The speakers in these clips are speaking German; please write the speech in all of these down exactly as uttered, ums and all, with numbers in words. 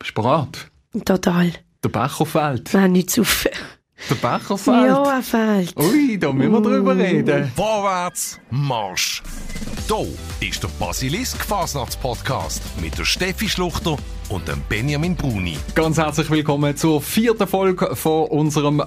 Bist du bereit? Total. Der Becher fehlt. Wir haben nichts auf. Der Becher fehlt? Ja, er fehlt. Ui, da müssen wir mm. drüber reden. Vorwärts, Marsch! Hier ist der Basilisk-Fasnachts-Podcast mit der Steffi Schluchter und dem Benjamin Bruni. Ganz herzlich willkommen zur vierten Folge von unserem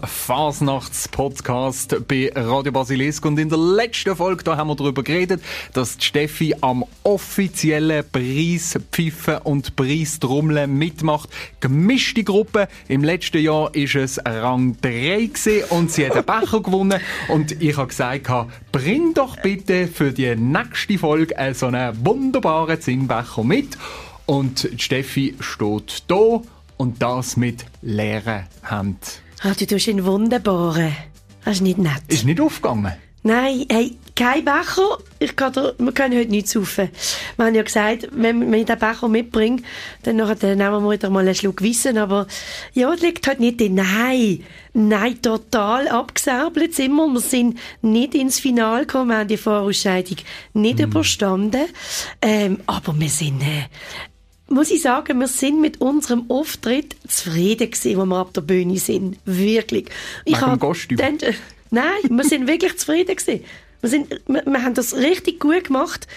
Fasnachts-Podcast bei Radio Basilisk. Und in der letzten Folge da haben wir darüber geredet, dass die Steffi am offiziellen Preispfiffen und Preistrommeln mitmacht. Gemischte Gruppe. Im letzten Jahr war es Rang drei gewesen und sie hat den Becher gewonnen. Und ich habe gesagt, bring doch bitte für die nächste Folge so einen wunderbaren Zinnbecher mit. Und die Steffi steht da und das mit leeren Händen. Ah, du tust ihn wunderbaren. Das ist nicht nett. Ist nicht aufgegangen? Nein, hey, kein Becher. Ich kann da, wir können heute nichts saufen. Wir haben ja gesagt, wenn, wenn ich den Becher mitbringe, dann, nachher, dann nehmen wir wieder mal einen Schluck Wissen. Aber ja, das liegt halt nicht drin. Nein, nein, total abgesäbelt sind wir. Wir sind nicht ins Finale gekommen. Wir haben die Vorausscheidung nicht mm. überstanden. Ähm, aber wir sind... Äh, muss ich sagen, wir sind mit unserem Auftritt zufrieden gewesen, wo wir ab der Bühne sind. Wirklich. Ich Wegen dem Kostüm? Dann, äh, nein, wir sind wirklich zufrieden gewesen. Wir, sind, wir, wir haben das richtig gut gemacht.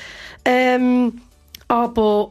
Ähm, aber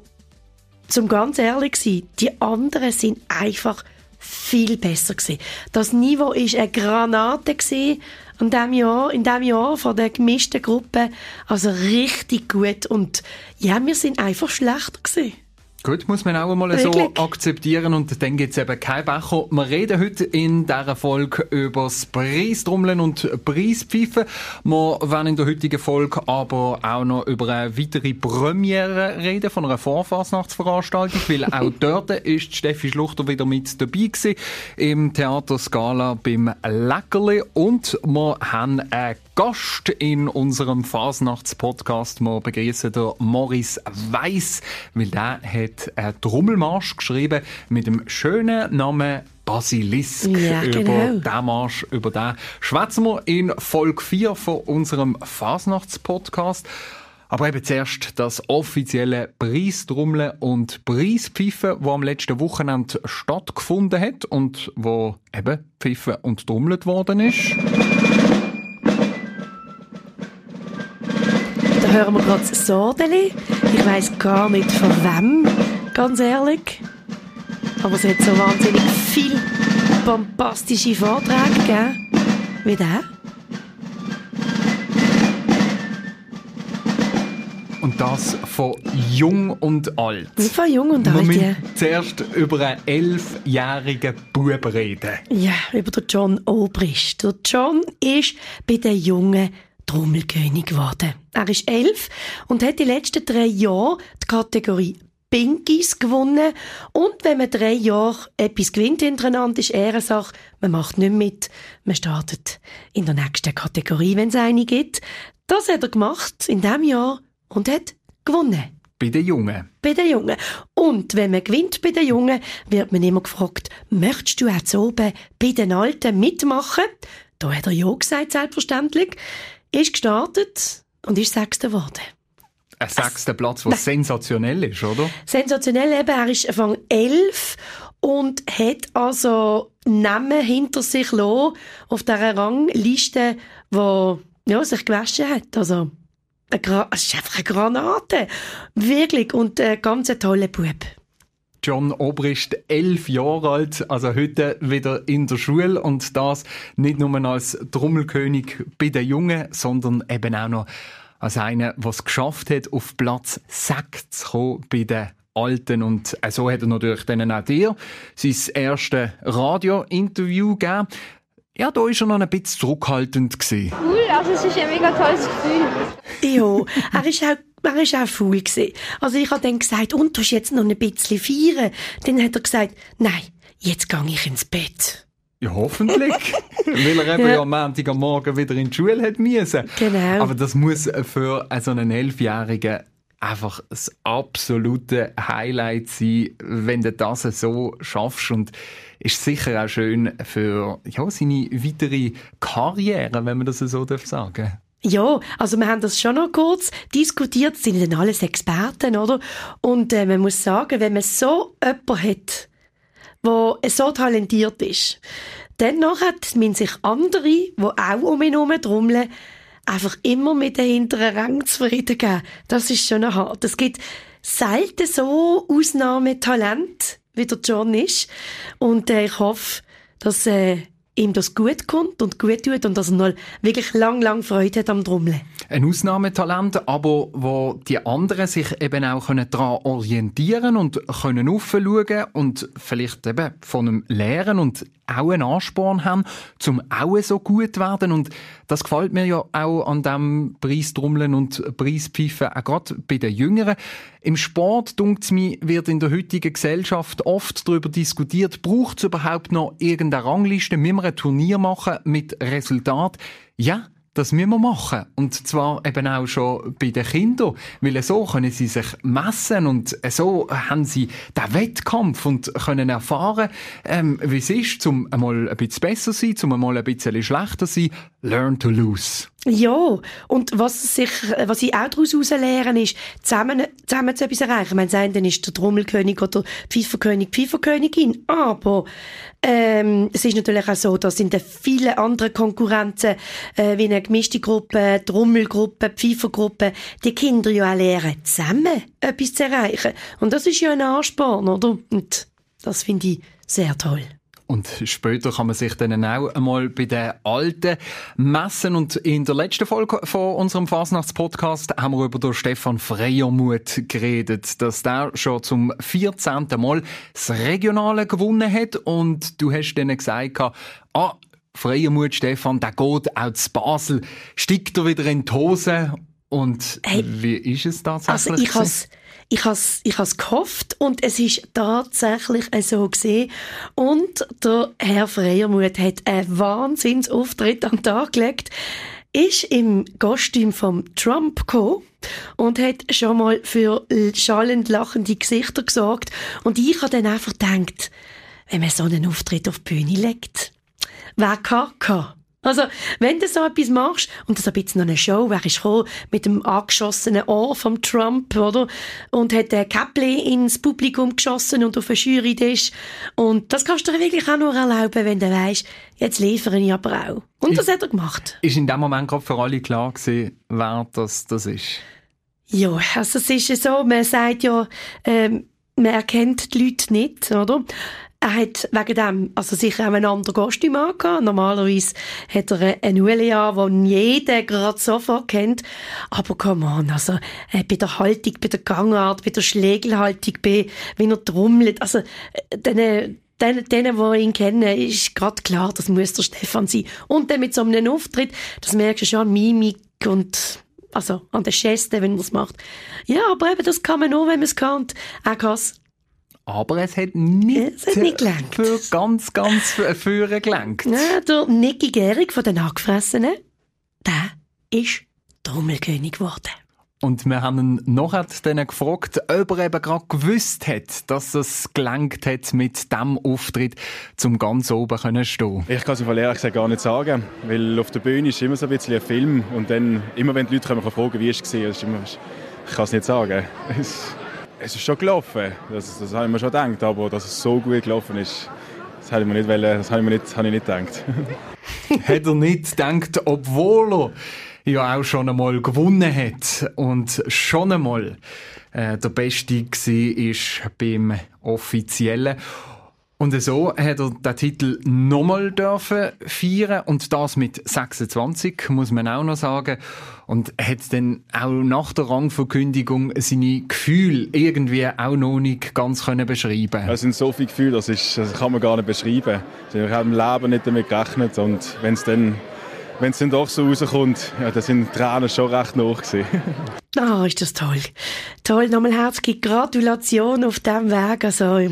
zum ganz ehrlich sein, die anderen sind einfach viel besser gewesen. Das Niveau war eine Granate gewesen in diesem Jahr, in diesem Jahr von der gemischten Gruppe. Also richtig gut. Und ja, wir sind einfach schlechter gewesen. Gut, muss man auch einmal so akzeptieren und dann gibt es eben kein Becher. Wir reden heute in dieser Folge über das Preistrommeln und Preispfeifen. Wir werden in der heutigen Folge aber auch noch über eine weitere Premiere reden von einer Vorfasnachtsveranstaltung, weil auch dort ist Steffi Schluchter wieder mit dabei gewesen, im Theater Scala beim Leckerli. Und wir haben einen Gast in unserem Fasnachts-Podcast. Wir begrüßen den Maurice Weiss, weil der hat einen Trommelmarsch geschrieben mit dem schönen Namen Basilisk. Ja, genau. Über diesen Marsch, über den schwätzen wir in Folge vier von unserem Fasnachts-Podcast. Aber eben zuerst das offizielle Preistrommeln und Preispfeifen, das am letzten Wochenende stattgefunden hat und wo eben pfiffen und trommelt worden ist. Da hören wir gerade das Sordeli. Ich weiss gar nicht von wem, ganz ehrlich. Aber es hat so wahnsinnig viele bombastische Vorträge gegeben. Wie der. Und das von Jung und Alt. Nicht von Jung und Alt, Wir ja. müssen zuerst über einen elfjährigen Bub reden. Ja, über den John Obrist. Der John ist bei den Jungen Trommelkönig geworden. Er ist elf und hat die letzten drei Jahre die Kategorie Pinkies gewonnen. Und wenn man drei Jahre etwas gewinnt hintereinander, ist Ehrensache. Man macht nicht mit. Man startet in der nächsten Kategorie, wenn es eine gibt. Das hat er gemacht in diesem Jahr und hat gewonnen. Bei den Jungen. Bei den Jungen. Und wenn man gewinnt bei den Jungen, wird man immer gefragt, möchtest du auch zu oben bei den Alten mitmachen? Da hat er ja gesagt, selbstverständlich. Ist gestartet und ist Sechster geworden. Ein sechster Platz, was sensationell ist, oder? Sensationell eben, er ist Anfang elf und hat also Namen hinter sich lassen auf dieser Rangliste, die ja, sich gewaschen hat. Also, es ist einfach eine Granate. Wirklich. Und ein ganz toller Bub. John Obrist, elf Jahre alt, also heute wieder in der Schule und das nicht nur als Trommelkönig bei den Jungen, sondern eben auch noch als einer, der es geschafft hat, auf Platz sechs zu kommen bei den Alten. Und so hat er natürlich dann auch dir sein erstes Radio-Interview gegeben. Ja, da war er noch ein bisschen zurückhaltend gewesen. Cool, also es ist ein mega tolles Gefühl. Ja, er ist auch Er war auch faul. Also ich habe dann gesagt, und du hast jetzt noch ein bisschen feiern. Dann hat er gesagt, nein, jetzt gehe ich ins Bett. Ja, hoffentlich. Weil er eben ja. ja am Montag am Morgen wieder in die Schule hat müssen. Genau. Aber das muss für so einen Elfjährigen einfach das absolute Highlight sein, wenn du das so schaffst. Und ist sicher auch schön für ja, seine weitere Karriere, wenn man das so sagen darf. Ja, also wir haben das schon noch kurz diskutiert, das sind dann alles Experten, oder? Und äh, man muss sagen, wenn man so jemanden hat der so talentiert ist. Dennoch müssen sich andere, die auch um ihn herum trommeln, einfach immer mit den hinteren Rängen zufrieden geben. Das ist schon hart. Es gibt selten so Ausnahmetalent, wie der John ist. Und äh, ich hoffe, dass äh, ihm das gut kommt und gut tut und dass er noch wirklich lang, lang Freude hat am Trommeln. Ein Ausnahmetalent, aber wo die anderen sich eben auch daran orientieren und können aufschauen und vielleicht eben von einem lernen und auch einen Ansporn haben, zum auch so gut werden. Und das gefällt mir ja auch an dem Preistrommeln und Preispfeifen, auch gerade bei den Jüngeren. Im Sport, dunkt es mir, wird in der heutigen Gesellschaft oft darüber diskutiert, braucht es überhaupt noch irgendeine Rangliste? Müssen wir ein Turnier machen mit Resultat? Ja, das müssen wir machen. Und zwar eben auch schon bei den Kindern. Weil so können sie sich messen und so haben sie den Wettkampf und können erfahren, ähm, wie es ist, um einmal ein bisschen besser zu sein, um einmal ein bisschen schlechter zu sein. Learn to lose. Ja, und was, sich, was ich auch daraus lernen ist, zusammen, zusammen zu etwas erreichen. Ich meine, das eine ist der Trommelkönig oder Pfeiferkönig, Pfeiferkönigin, aber ähm, es ist natürlich auch so, dass in den vielen anderen Konkurrenzen, äh, wie eine gemischte Gruppe, Trommelgruppe, Pfeifergruppe, die Kinder ja auch lernen, zusammen etwas zu erreichen. Und das ist ja ein Ansporn, oder? Und das finde ich sehr toll. Und später kann man sich dann auch einmal bei den Alten messen. Und in der letzten Folge von unserem Fasnachtspodcast haben wir über den Stefan Freiermuth geredet, dass der schon zum vierzehnten Mal das Regionale gewonnen hat. Und du hast dann gesagt, ah, Freiermuth, Stefan, der geht auch zu Basel. Steigt er wieder in die Hose? Und hey, wie ist es tatsächlich? Also ich has Ich habe es ich has gehofft und es ist tatsächlich so gesehen. Und der Herr Freiermuth hat einen Wahnsinnsauftritt an den Tag gelegt, ist im Kostüm vom Trump gekommen und hat schon mal für schallend lachende Gesichter gesorgt. Und ich habe dann einfach gedacht, wenn man so einen Auftritt auf die Bühne legt, wer kann, kann. Also, wenn du so etwas machst, und das ein bisschen noch eine Show, wer ist gekommen mit dem angeschossenen Ohr vom Trump, oder? Und hat ein Käppli ins Publikum geschossen und auf einen Jurytisch. Und das kannst du dir wirklich auch nur erlauben, wenn du weisst, jetzt liefere ich aber auch. Und das ist, hat er gemacht. Ist in dem Moment gerade für alle klar gewesen, wer das, das ist? Ja, also es ist ja so, man sagt ja, ähm, man erkennt die Leute nicht, oder? Er hat wegen dem, also sicher auch ein anderes Kostüm angehabt. Normalerweise hat er eine Ueli an, den jeder gerade sofort kennt. Aber come on, also, äh, bei der Haltung, bei der Gangart, bei der Schlägelhaltung, bei, wie er trommelt, also, äh, denen, denen, denen, die ihn kennen, ist gerade klar, das muss der Stefan sein. Und dann mit so einem Auftritt, das merkst du schon an Mimik und, also, an den Gesten, wenn er es macht. Ja, aber eben, das kann man nur, wenn man es kann. Und er kann es. Aber es hat nicht, es hat nicht gelangt. Für ganz, ganz Führer gelangt. Ja, der Nicky Gehrig von den Angefressenen, der ist Trommelkönig geworden. Und wir haben ihn nachher dann gefragt, ob er eben gerade gewusst hat, dass es gelangt hat mit diesem Auftritt, zum ganz oben zu stehen. Ich kann es mir ehrlich gesagt gar nicht sagen, weil auf der Bühne ist immer so ein bisschen ein Film und dann, immer wenn die Leute kommen, fragen, wie es war, ist immer, ich kann es nicht sagen. Es ist schon gelaufen, das, das habe ich mir schon gedacht, aber dass es so gut gelaufen ist, das habe ich mir nicht, das habe ich mir nicht, habe ich nicht gedacht. Hat er nicht gedacht, obwohl er ja auch schon einmal gewonnen hat und schon einmal äh, der Beste war beim Offiziellen. Und so hat er den Titel nochmal dürfen feiern und das mit sechsundzwanzig, muss man auch noch sagen. Und hat dann auch nach der Rangverkündigung seine Gefühle irgendwie auch noch nicht ganz können beschreiben. Es sind so viele Gefühle, das, ist, das kann man gar nicht beschreiben. Ich habe im Leben nicht damit gerechnet und wenn es dann, wenn es dann doch so rauskommt, ja, dann sind die Tränen schon recht hoch gewesen. Ah, oh, ist das toll. Toll, nochmal herzliche Gratulation auf diesem Weg. Also,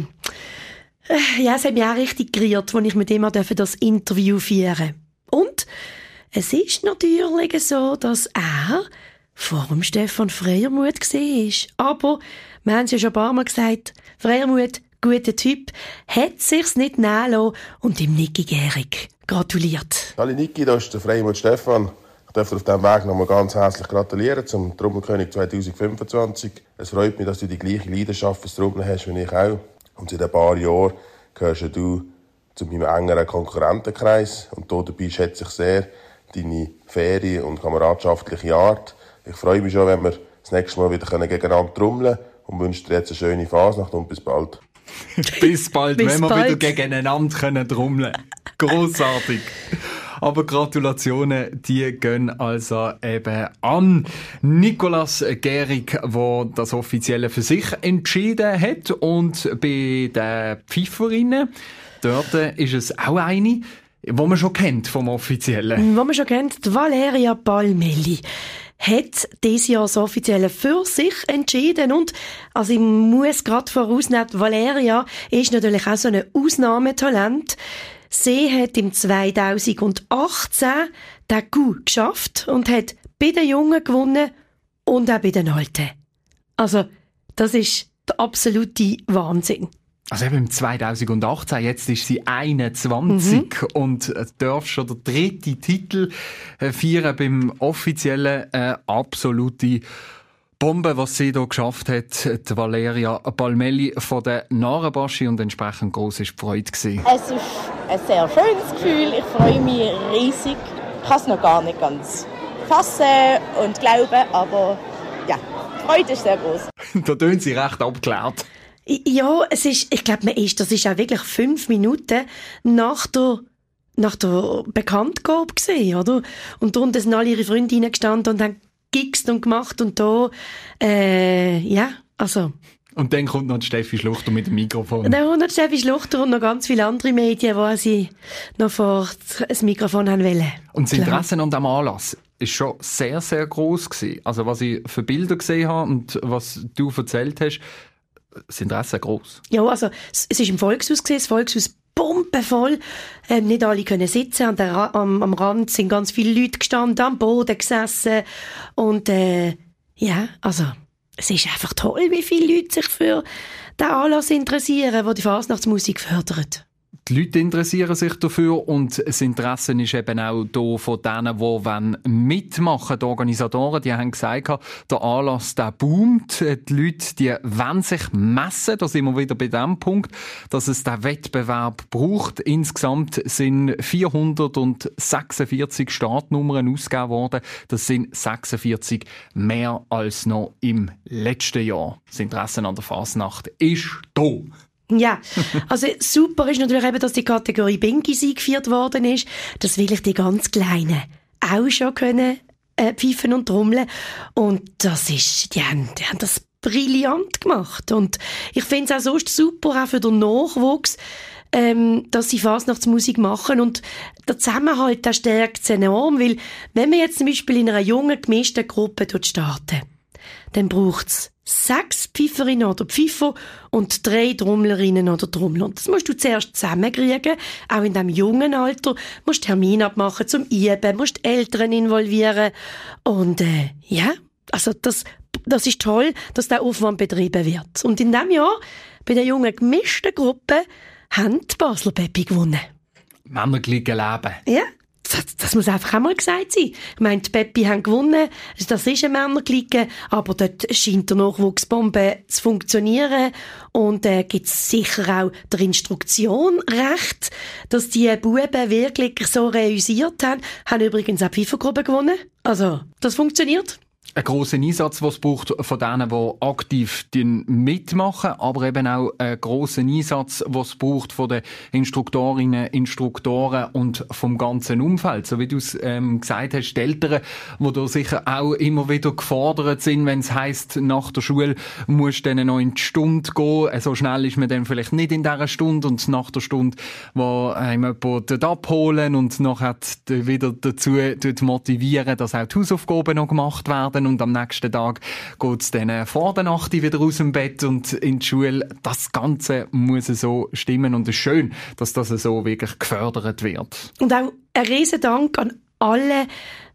ja, es hat mich auch richtig gerührt, als ich mit ihm das Interview führen durfte. Und es ist natürlich so, dass er vor dem Stefan Freiermuth war. Aber, wir haben es ja schon ein paar Mal gesagt, Freiermuth, guter Typ, hat sich's nicht nehmen lassen und dem Nicky Gehrig gratuliert. Hallo Nicky, das ist der Freiermuth Stefan. Ich darf dir auf diesem Weg nochmal ganz herzlich gratulieren zum Trommelkönig zwanzig fünfundzwanzig. Es freut mich, dass du die gleiche Leidenschaft fürs Trommeln hast wie ich auch. Und seit ein paar Jahren gehörst du zu meinem engeren Konkurrentenkreis. Und hier dabei schätze ich sehr deine faire und kameradschaftliche Art. Ich freue mich schon, wenn wir das nächste Mal wieder gegeneinander trommeln können und wünsche dir jetzt eine schöne Fasnacht und bis bald. Bis bald, Bis wenn wir bald. wieder gegeneinander können trommeln. Grossartig. Aber Gratulationen, die gehen also eben an Nicolas Gehrig, der das Offizielle für sich entschieden hat. Und bei den Pfeiferinnen, dort ist es auch eine, die man schon kennt vom Offiziellen. Wo man schon kennt, die Valeria Palmelli hat dieses Jahr das Offizielle für sich entschieden. Und, also ich muss gerade vorausnehmen, Valeria ist natürlich auch so ein Ausnahmetalent. Sie hat im zweitausendachtzehn den Coup geschafft und hat bei den Jungen gewonnen und auch bei den Alten. Also, das ist der absolute Wahnsinn. Also eben im zweitausendachtzehn, jetzt ist sie einundzwanzig mhm. und darf schon der dritte Titel äh, feiern beim offiziellen äh, absolute Bombe, was sie hier geschafft hat, die Valeria Palmelli von der Narenbaschi, und entsprechend gross war die Freude gewesen. Es ist ein sehr schönes Gefühl, ich freue mich riesig. Ich kann es noch gar nicht ganz fassen und glauben, aber ja, die Freude ist sehr groß. Da tönt sie recht abgeklärt. Ja, es ist, ich glaube, man ist, das ist auch wirklich fünf Minuten nach der, nach der Bekanntgabe gewesen, oder? Und da sind alle ihre Freundinnen gestanden und haben gegixt und gemacht und da, äh, ja, also. Und dann kommt noch die Steffi Schluchter mit dem Mikrofon. Und dann kommt noch die Steffi Schluchter und noch ganz viele andere Medien, die sie noch vor das Mikrofon haben wollen. Und das Interesse an diesem Anlass ist schon sehr, sehr gross gewesen. Also was ich für Bilder gesehen habe und was du erzählt hast, das Interesse gross. Ja, also es ist im Volkshaus gewesen, das Volkshaus pumpenvoll. Ähm, nicht alle können sitzen. An der, am, am Rand sind ganz viele Leute gestanden, am Boden gesessen. Und äh, ja, also es ist einfach toll, wie viele Leute sich für den Anlass interessieren, der die Fasnachtsmusik fördert. Die Leute interessieren sich dafür und das Interesse ist eben auch da von denen, die mitmachen wollen. Die Organisatoren, die haben gesagt, der Anlass, der boomt. Die Leute, die wollen sich messen. Da sind wir wieder bei dem Punkt, dass es den Wettbewerb braucht. Insgesamt sind vierhundertsechsundvierzig Startnummern ausgegeben worden. Das sind sechsundvierzig mehr als noch im letzten Jahr. Das Interesse an der Fasnacht ist da. Ja, also super ist natürlich eben, dass die Kategorie Bingis eingeführt worden ist. Das will ich die ganz Kleinen auch schon können äh, pfeifen und trommeln. Und das ist, die haben, die haben das brillant gemacht. Und ich finde es auch sonst super, auch für den Nachwuchs, ähm, dass sie Fasnachtsmusik machen. Und der Zusammenhalt, der stärkt es enorm, weil wenn wir jetzt zum Beispiel in einer jungen, gemischten Gruppe dort starten, dann braucht es sechs Pfeiferinnen oder Pfeifer und drei Trommlerinnen oder Trommler. Und das musst du zuerst zusammenkriegen. Auch in diesem jungen Alter musst du Termine abmachen zum Üben, musst die Eltern involvieren. Und äh, ja, also das, das ist toll, dass der Aufwand betrieben wird. Und in diesem Jahr, bei der jungen gemischten Gruppe, haben die Basler Peppi gewonnen. Männergleiche Leben. Ja. Das, das muss einfach einmal gesagt sein. Ich meine, die Peppi haben gewonnen, das ist ein Männergleiche, aber dort scheint der Nachwuchsbombe zu funktionieren und äh, gibt es sicher auch der Instruktion recht, dass die Buben wirklich so reüssiert haben. Haben übrigens auch die Pfeifergruppe gewonnen. Also, das funktioniert. Ein grosser Einsatz, was es braucht von denen, die aktiv mitmachen, aber eben auch ein grosser Einsatz, was es braucht von den Instruktorinnen, Instruktoren und vom ganzen Umfeld. So wie du es ähm, gesagt hast, die Eltern, die da sicher auch immer wieder gefordert sind, wenn es heisst, nach der Schule musst du dann noch in die Stunde gehen. So schnell ist man dann vielleicht nicht in dieser Stunde und nach der Stunde, wo einem jemand abholen und nachher wieder dazu motivieren, dass auch die Hausaufgaben noch gemacht werden. Und am nächsten Tag geht es dann vor der Nacht wieder aus dem Bett und in die Schule. Das Ganze muss so stimmen und es ist schön, dass das so wirklich gefördert wird. Und auch ein riesen Dank an alle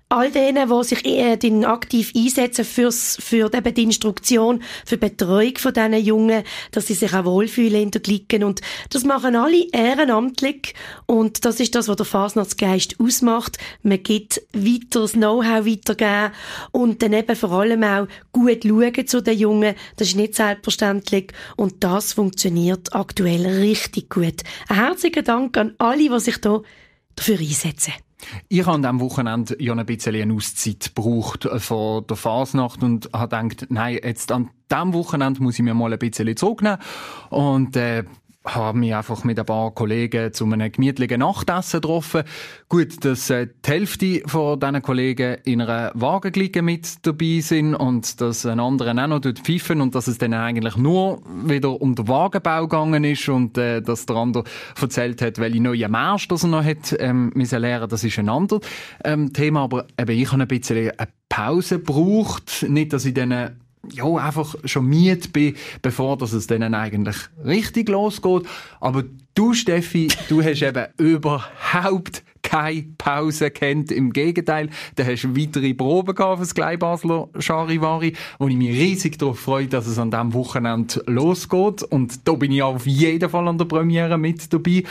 all denen, die sich äh, aktiv einsetzen für's, für eben die Instruktion, für die Betreuung von diesen Jungen, dass sie sich auch wohlfühlen in der Clique. Und das machen alle ehrenamtlich. Und das ist das, was der Fasnachtsgeist ausmacht. Man gibt weiter das Know-how weitergeben und dann eben vor allem auch gut schauen zu den Jungen. Das ist nicht selbstverständlich. Und das funktioniert aktuell richtig gut. Ein herzlichen Dank an alle, die sich da dafür einsetzen. Ich habe am Wochenende ja ein bisschen eine Auszeit gebraucht von der Fasnacht und habe gedacht, nein, jetzt an diesem Wochenende muss ich mir mal ein bisschen zurücknehmen und äh, habe mich einfach mit ein paar Kollegen zu einem gemütlichen Nachtessen getroffen. Gut, dass äh, die Hälfte von diesen Kollegen in einer Wagengliege mit dabei sind und dass ein anderer auch noch pfeifen und dass es dann eigentlich nur wieder um den Wagenbau gegangen ist und äh, dass der andere erzählt hat, welche neue Märsche das er noch hat ähm, müssen lernen. Das ist ein anderes ähm, Thema, aber eben, ich habe ein bisschen eine Pause gebraucht. Nicht, dass ich dann ja, einfach schon müde bin, bevor dass es dann eigentlich richtig losgeht. Aber du, Steffi, du hast eben überhaupt keine Pause kennt. Im Gegenteil, da hast du weitere Proben gehabt für das Gleibasler Charivari, wo ich mich riesig darauf freue, dass es an diesem Wochenende losgeht. Und da bin ich auf jeden Fall an der Premiere mit dabei.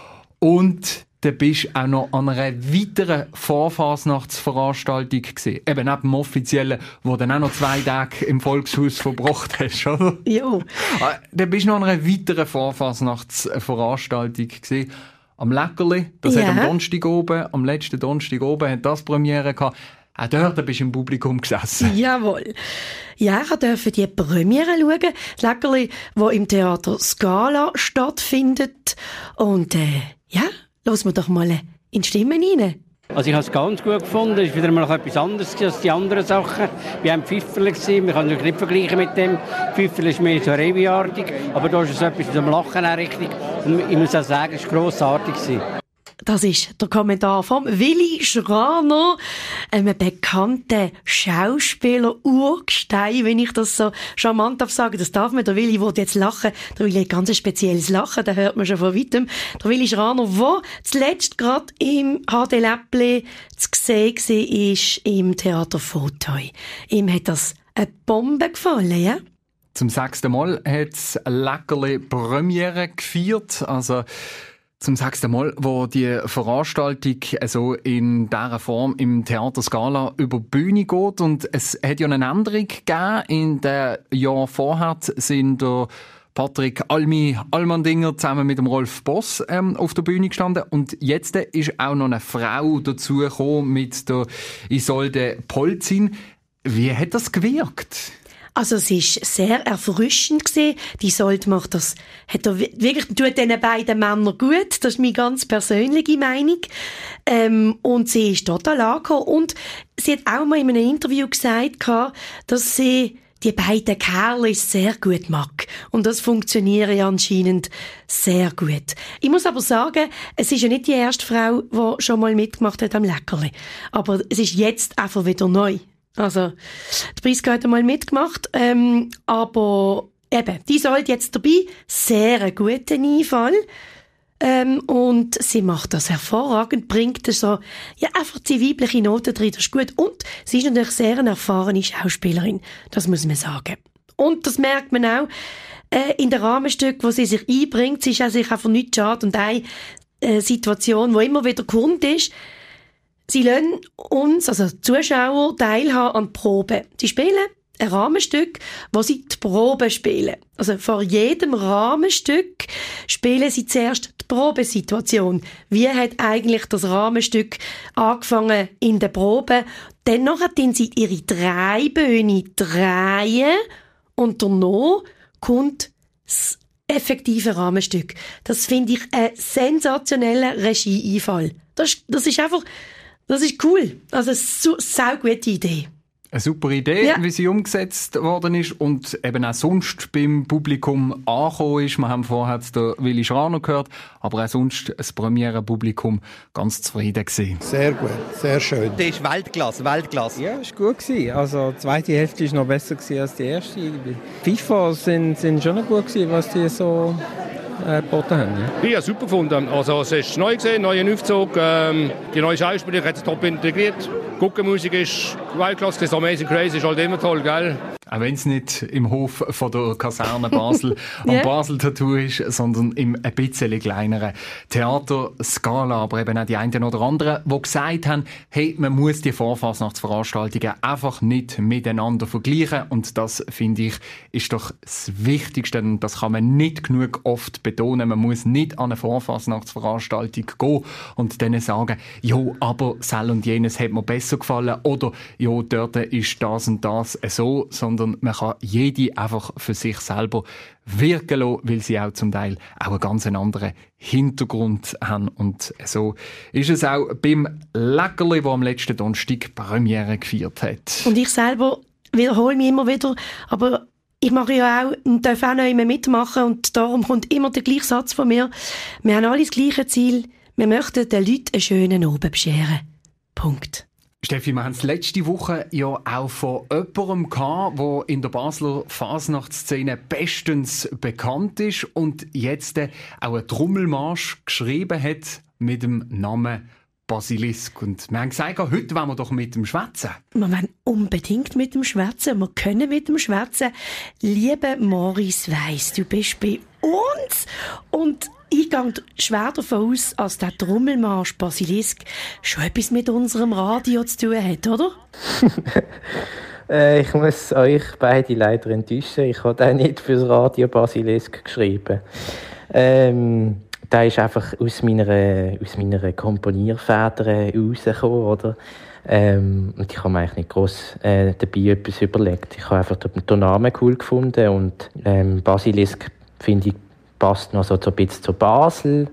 Und dann bist du auch noch an einer weiteren Vorfasnachtsveranstaltung gewesen. Eben neben dem offiziellen, wo du dann auch noch zwei Tage im Volkshaus verbracht hast, oder? Jo. Dann bist du noch an einer weiteren Vorfasnachtsveranstaltung gewesen. Am Leckerli, das Ja. hat am Donnerstag oben, am letzten Donnerstag oben, hat das Premiere gehabt. Auch dort bist du im Publikum gesessen. Jawohl. Ja, ich durfte die Premiere schauen. Das Leckerli, das im Theater Scala stattfindet. Und äh, ja, lassen wir doch mal in die Stimmen rein. Also ich habe es ganz gut gefunden. Es war wieder mal etwas anderes als die anderen Sachen. Wir haben Pfifferl gesehen. Wir können natürlich nicht vergleichen mit dem. Pfifferl ist mehr so revyartig. Aber da ist es etwas zum Lachen auch richtig. Und ich muss auch sagen, es war grossartig. Das ist der Kommentar vom Willi Schraner, einem bekannten Schauspieler, Urgestein, wenn ich das so charmant darf sagen. Das darf man. Der Willi will jetzt lachen. Der Willi hat ganz ein spezielles Lachen, das hört man schon von weitem. Der Willi Schraner, der zuletzt gerade im H D Läppli zu sehen war, im Theater Fauteuil. Ihm hat das eine Bombe gefallen, ja? Zum sechsten Mal hat das Leckerli Premiere gefeiert. Also zum sechsten Mal, wo die Veranstaltung also in dieser Form im Theater Scala über die Bühne geht. Und es hat ja eine Änderung gegeben. In den Jahren vorher sind der Patrick Almi Almandinger zusammen mit dem Rolf Boss ähm, auf der Bühne gestanden. Und jetzt ist auch noch eine Frau dazugekommen mit der Isolde Polzin. Wie hat das gewirkt? Also es ist sehr erfrischend gewesen. Die Isolde macht das, hat er wirklich, tut diesen beiden Männern gut. Das ist meine ganz persönliche Meinung. Ähm, und sie ist total angekommen. Und sie hat auch mal in einem Interview gesagt, dass sie die beiden Kerle sehr gut mag. Und das funktioniert anscheinend sehr gut. Ich muss aber sagen, es ist ja nicht die erste Frau, die schon mal mitgemacht hat am Leckerli. Aber es ist jetzt einfach wieder neu. Also, die Priska hat einmal mitgemacht, ähm, aber eben, die sollte jetzt dabei, sehr einen guten Einfall, ähm, und sie macht das hervorragend, bringt so, ja, einfach die weibliche Note drin, das ist gut, und sie ist natürlich sehr eine erfahrene Schauspielerin, das muss man sagen. Und das merkt man auch, äh, in den Rahmenstücken, wo sie sich einbringt, sie ist auch sich einfach nicht schade, und eine äh, Situation, wo immer wieder Grund ist, sie lassen uns, also die Zuschauer, teilhaben an die Probe. Sie spielen ein Rahmenstück, wo sie die Probe spielen. Also vor jedem Rahmenstück spielen sie zuerst die Probesituation. Wie hat eigentlich das Rahmenstück angefangen in der Probe? Dann nachher drehen sie ihre Dreibühne drehen und danach kommt das effektive Rahmenstück. Das finde ich einen sensationellen Regieeinfall. Das, das ist einfach... Das ist cool. Also, eine sau gute Idee. Eine super Idee, ja, wie sie umgesetzt worden ist und eben auch sonst beim Publikum angekommen ist. Wir haben vorher den Willi Schraner gehört, aber auch sonst das Premiere-Publikum ganz zufrieden gewesen. Sehr gut, sehr schön. Das ist Weltklasse, Weltklasse. Ja, es war gut gewesen. Also die zweite Hälfte war noch besser gewesen als die erste. Die FIFA sind, sind schon noch gut gewesen, was die so äh, geboten haben. Ja. Ich habe es super gefunden. Also, es ist neu gesehen, neuer Aufzug. Ähm, die neue Schauspielerin hat es top integriert. Guckenmusik ist Weltklasse, das Amazing Crazy ist halt immer toll, gell? Auch wenn es nicht im Hof von der Kaserne Basel am Yeah. Basel-Tattoo ist, sondern im ein bisschen kleineren Theater Scala. Aber eben auch die einen oder anderen, die gesagt haben, hey, man muss die Vorfasnachtsveranstaltungen einfach nicht miteinander vergleichen. Und das, finde ich, ist doch das Wichtigste. Und das kann man nicht genug oft betonen. Man muss nicht an eine Vorfasnachtsveranstaltung gehen und denen sagen, ja, aber sel und jenes hat mir besser gefallen. Oder, ja, dort ist das und das so, sondern man kann jede einfach für sich selber wirken lassen, weil sie auch zum Teil auch einen ganz anderen Hintergrund haben. Und so ist es auch beim Leckerli, das am letzten Donnerstag Premiere gefeiert hat. Und ich selber wiederhole mich immer wieder, aber ich mache ja auch und darf auch noch immer mitmachen und darum kommt immer der gleiche Satz von mir. Wir haben alle das gleiche Ziel. Wir möchten den Leuten einen schönen Abend bescheren. Punkt. Steffi, wir haben es letzte Woche ja auch von jemandem gehabt, der in der Basler Fasnachtsszene bestens bekannt ist und jetzt auch einen Trommelmarsch geschrieben hat mit dem Namen Basilisk. Und wir haben gesagt, heute wollen wir doch mit dem schwätzen. Wir wollen unbedingt mit dem schwätzen. Wir können mit dem schwätzen. Lieber Maurice Weiss, du bist bei uns und ich gehe schwer davon aus, dass der Trommelmarsch Basilisk schon etwas mit unserem Radio zu tun hat, oder? äh, ich muss euch beide leider enttäuschen. Ich habe den nicht fürs Radio Basilisk geschrieben. Ähm, der ist einfach aus meiner, aus meiner Komponierfeder rausgekommen, oder? Ähm, und ich habe mir eigentlich nicht gross äh, dabei etwas überlegt. Ich habe einfach den Namen cool gefunden und ähm, Basilisk finde ich passt noch so ein bisschen zu Basel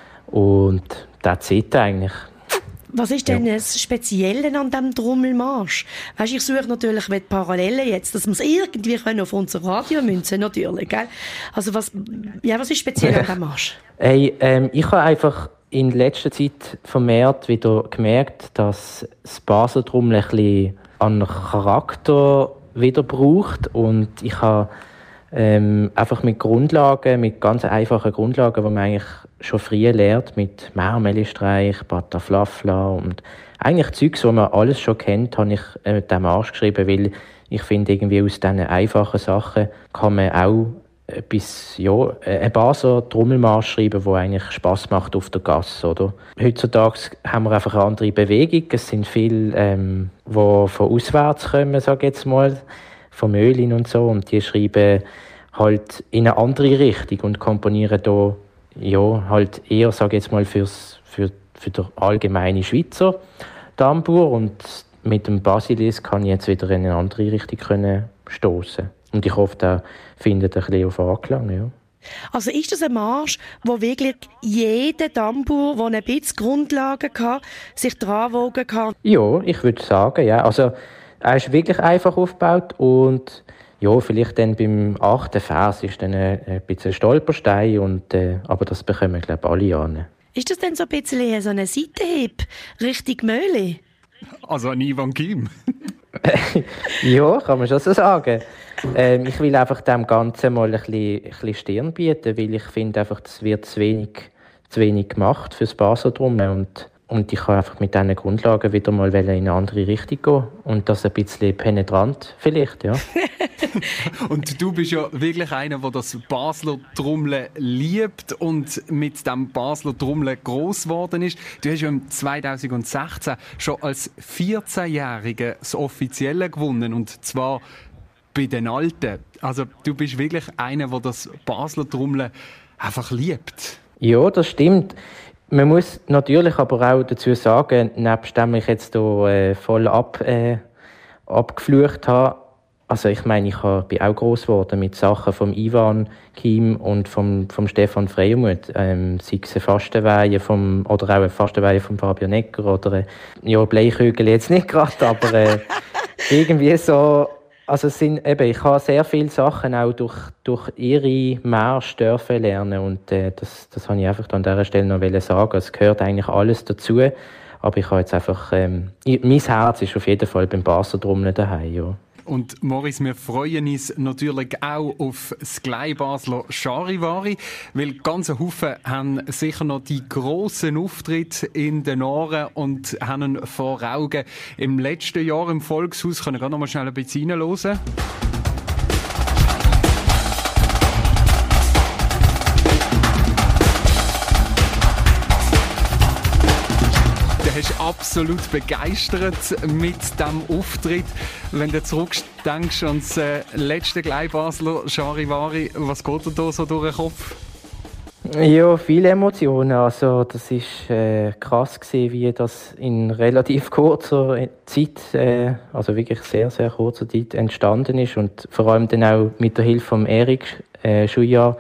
und das sieht eigentlich. Was ist denn Ja. das Spezielle an diesem Trommelmarsch? Weißt, ich suche natürlich mit Parallelen jetzt, dass wir es irgendwie können auf unser Radio münzen, natürlich, gell? Also was, ja, was ist speziell an diesem Marsch? Hey, ähm, ich habe einfach in letzter Zeit vermehrt wieder gemerkt, dass das Basler Trommel ein bisschen an Charakter wieder braucht und ich habe Ähm, einfach mit Grundlagen, mit ganz einfachen Grundlagen, die man eigentlich schon früher lernt, mit Märmelistreich, Pataflafla und eigentlich Zeugs, die man alles schon kennt, habe ich äh, den Marsch geschrieben, weil ich finde, irgendwie aus diesen einfachen Sachen kann man auch etwas, ja, einen Basler Trommelmarsch schreiben, der eigentlich Spass macht auf der Gasse, oder? Heutzutage haben wir einfach eine andere Bewegung. Es sind viele, ähm, die von auswärts kommen, sage ich jetzt mal, von Möhlin und so, und die schreiben halt in eine andere Richtung und komponieren da ja halt eher, sage ich jetzt mal, fürs, für, für den allgemeinen Schweizer Tambour, und mit dem Basilisk kann ich jetzt wieder in eine andere Richtung können stoßen. Und ich hoffe, der findet ein bisschen auf Anklang, ja. Also ist das ein Marsch, wo wirklich jeder Tambour, der ein bisschen Grundlagen hat, sich dran wogen kann? Ja, ich würde sagen, ja. Also er ist wirklich einfach aufgebaut und ja, vielleicht dann beim achten Vers ist dann ein, ein bisschen Stolperstein, und, äh, aber das bekommen, glaube ich, alle an. Ist das denn so ein bisschen so ein Seitenhieb Richtung Möhle? Also an Ivan Kim. Ja, kann man schon so sagen. Ähm, ich will einfach dem Ganzen mal ein bisschen, ein bisschen Stirn bieten, weil ich finde einfach, das wird zu wenig, zu wenig gemacht fürs Basler Trommel, und Und ich kann einfach mit diesen Grundlagen wieder mal in eine andere Richtung gehen. Und das ein bisschen penetrant vielleicht, ja. Und du bist ja wirklich einer, der das Basler Trommel liebt und mit dem Basler Trommel gross geworden ist. Du hast ja im zweitausendsechzehn schon als vierzehnjähriger das Offizielle gewonnen, und zwar bei den Alten. Also du bist wirklich einer, der das Basler Trommel einfach liebt. Ja, das stimmt. Man muss natürlich aber auch dazu sagen, nebst dem ich jetzt hier äh, voll ab, äh, abgeflucht habe, also ich meine, ich bin auch gross geworden mit Sachen vom Ivan Kim und vom, vom Stefan Freiermuth, ähm, sei es eine Fastenweihe vom, oder auch eine Fastenweihe von Fabian Egger oder äh, ja, Bleichhügel jetzt nicht gerade, aber äh, irgendwie so. Also es sind, eben, ich habe sehr viele Sachen auch durch, durch ihre Märsche dürfen lernen, und äh, das, das habe ich einfach an dieser Stelle noch sagen. Es gehört eigentlich alles dazu, aber ich habe jetzt einfach, ähm, mein Herz ist auf jeden Fall beim Basler Trommel daheim, ja. Und Morris, wir freuen uns natürlich auch auf das Gleibasler Charivari, weil ganz ein Haufen haben sicher noch die grossen Auftritte in den Ohren und haben ihn vor Augen. Im letzten Jahr im Volkshaus, können wir noch mal schnell ein bisschen reinhören. Bist absolut begeistert mit diesem Auftritt. Wenn du zurückdenkst an das äh, letzte Gleibasler Charivari, was geht dir da so durch den Kopf? Ja, viele Emotionen. Also, das war äh, krass gewesen, wie das in relativ kurzer Zeit, äh, also wirklich sehr, sehr kurzer Zeit entstanden ist und vor allem dann auch mit der Hilfe von Erik äh, Schuja,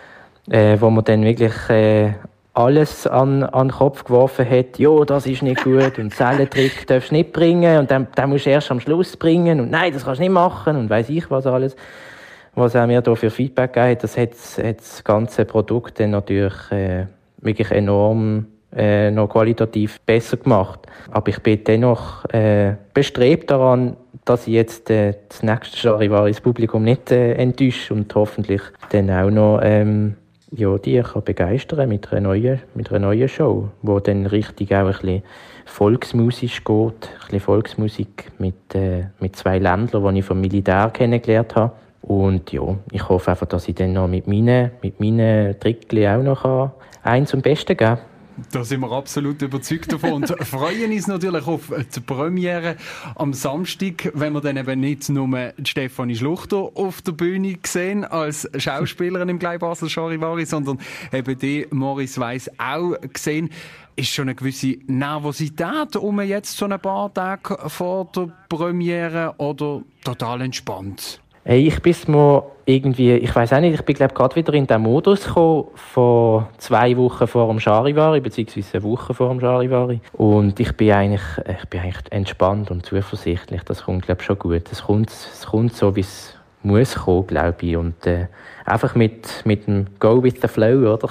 äh, wo man dann wirklich äh, alles an, an den Kopf geworfen hat, ja, das ist nicht gut und Zellentrick darfst du nicht bringen und dann, dann musst du erst am Schluss bringen und nein, das kannst du nicht machen und weiss ich was alles. Was er mir da für Feedback gegeben hat, das hat, hat das ganze Produkt dann natürlich äh, wirklich enorm äh, noch qualitativ besser gemacht. Aber ich bin dennoch äh, bestrebt daran, dass ich jetzt äh, das nächste Charivari das Publikum nicht äh, enttäusche und hoffentlich dann auch noch ähm, ja, die kann begeistern mit einer neuen, mit einer neuen Show, wo dann richtig auch ein bisschen volksmusisch geht, ein bisschen Volksmusik mit, äh, mit zwei Ländlern, die ich vom Militär kennengelernt habe. Und ja, ich hoffe einfach, dass ich dann noch mit meinen, mit meinen Trickchen auch noch einen zum Besten geben kann. Da sind wir absolut überzeugt davon und freuen uns natürlich auf die Premiere am Samstag, wenn wir dann eben nicht nur Stefanie Schluchter auf der Bühne sehen als Schauspielerin im Gleibasler Charivari, sondern eben die Morris Weiss auch sehen. Ist schon eine gewisse Nervosität um jetzt so ein paar Tage vor der Premiere oder total entspannt? Hey, ich bin mir irgendwie, ich weiss auch nicht, ich bin glaube gerade wieder in den Modus gekommen, vor zwei Wochen vor dem Charivari, beziehungsweise eine Woche vor dem Charivari. Und ich bin eigentlich, ich bin eigentlich entspannt und zuversichtlich, das kommt glaube schon gut. Es kommt, es kommt so, wie es muss kommen, glaube ich. Und äh, einfach mit, mit dem Go with the Flow, oder?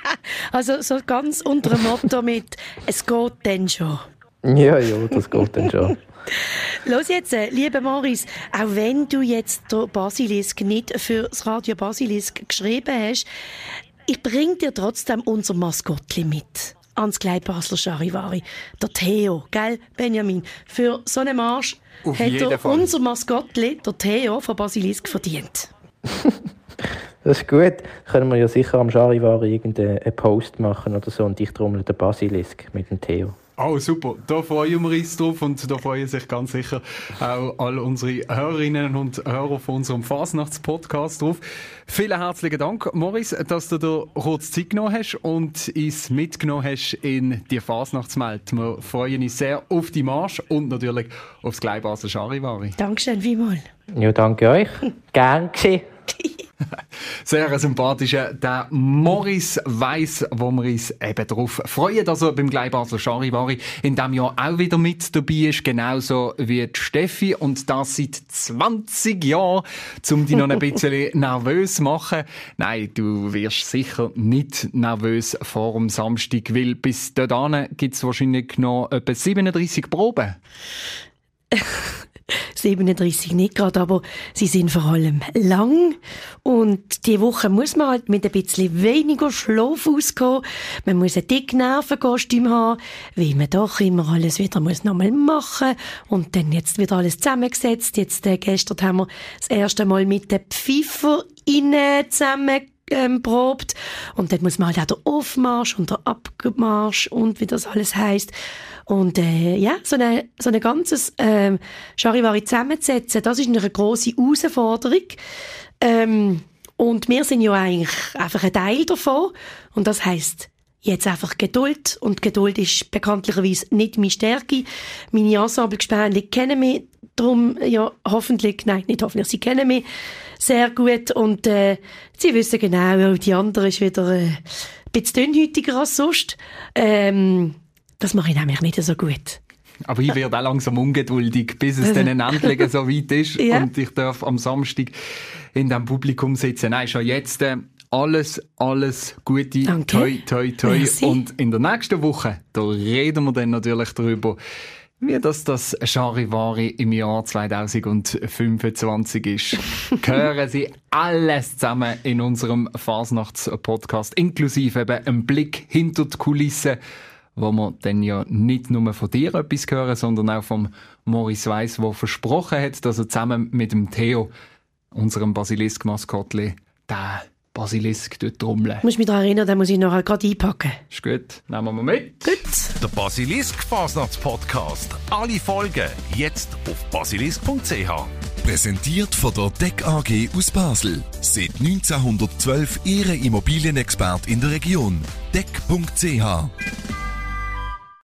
Also so ganz unter dem Motto mit «Es geht dann schon». Ja, ja, das geht dann schon. Los jetzt, lieber Morris, auch wenn du jetzt den Basilisk nicht für das Radio Basilisk geschrieben hast, ich bringe dir trotzdem unser Maskottli mit ans Gleibasler Charivari. Der Theo, gell, Benjamin? Für so einen Marsch Auf hat er Fall. unser Maskottli, der Theo von Basilisk, verdient. Das ist gut. Können wir ja sicher am Charivari irgendeinen Post machen oder so und ich trommle den Basilisk mit dem Theo. Oh, super. Da freuen wir uns drauf und da freuen sich ganz sicher auch alle unsere Hörerinnen und Hörer von unserem Fasnachts-Podcast drauf. Vielen herzlichen Dank, Morris, dass du dir kurz Zeit genommen hast und uns mitgenommen hast in die Fasnachtswelt. Wir freuen uns sehr auf die Marsch und natürlich auf das Gleibasler Charivari. Dankeschön, vielmals. Ja, danke euch. Gern geschehen. Sehr sympathischer, der Morris Weiss, wo wir uns eben darauf freuen, dass er beim Gleibasler Charivari in diesem Jahr auch wieder mit dabei ist, genauso wie die Steffi und das seit zwanzig Jahren, um dich noch ein bisschen nervös zu machen. Nein, du wirst sicher nicht nervös vor dem Samstag, weil bis dahin gibt es wahrscheinlich noch etwa siebenunddreissig Proben. siebenunddreissig nicht gerade, aber sie sind vor allem lang und die Woche muss man halt mit ein bisschen weniger Schlaf ausgehen. Man muss ein dickes Nervenkostüm haben, weil man doch immer alles wieder muss nochmal machen und dann jetzt wieder alles zusammengesetzt. Jetzt äh, gestern haben wir das erste Mal mit den Pfeiferinnen zusammen Ähm, probt. Und dann muss man halt auch der Aufmarsch und der Abmarsch und wie das alles heisst. Und äh, ja, so ein so eine ganzes ähm, Charivari zusammenzusetzen, das ist eine grosse Herausforderung. Ähm, und wir sind ja eigentlich einfach ein Teil davon. Und das heisst jetzt einfach Geduld. Und Geduld ist bekanntlicherweise nicht meine Stärke. Meine Ensemble-Gespänli kennen mich darum, ja, hoffentlich, nein, nicht hoffentlich, sie kennen mich sehr gut und äh, sie wissen genau, die andere ist wieder äh, ein bisschen dünnhäutiger als sonst. Ähm, das mache ich nämlich nicht so gut. Aber ich werde auch langsam ungeduldig, bis es dann endlich so weit ist ja. Und ich darf am Samstag in diesem Publikum sitzen. Nein, schon jetzt äh, alles, alles Gute, Danke. toi, toi, toi. Merci. Und in der nächsten Woche, da reden wir dann natürlich darüber, Wie das das Charivari im Jahr zwanzig fünfundzwanzig ist, hören Sie alles zusammen in unserem Fasnachts-Podcast, inklusive eben einem Blick hinter die Kulissen, wo wir dann ja nicht nur von dir etwas hören, sondern auch vom Maurice Weiss, der versprochen hat, dass er zusammen mit dem Theo, unserem Basilisk-Maskottli, den Basilisk trommeln. Du musst mich daran erinnern, den muss ich nachher gerade einpacken. Ist gut, nehmen wir mal mit. Gut. Der Basilisk Fasnachts-Podcast. Alle Folgen jetzt auf basilisk punkt c h. Präsentiert von der D E C A G aus Basel. Seit neunzehnhundertzwölf Ihre Immobilienexpert in der Region. D E C punkt c h.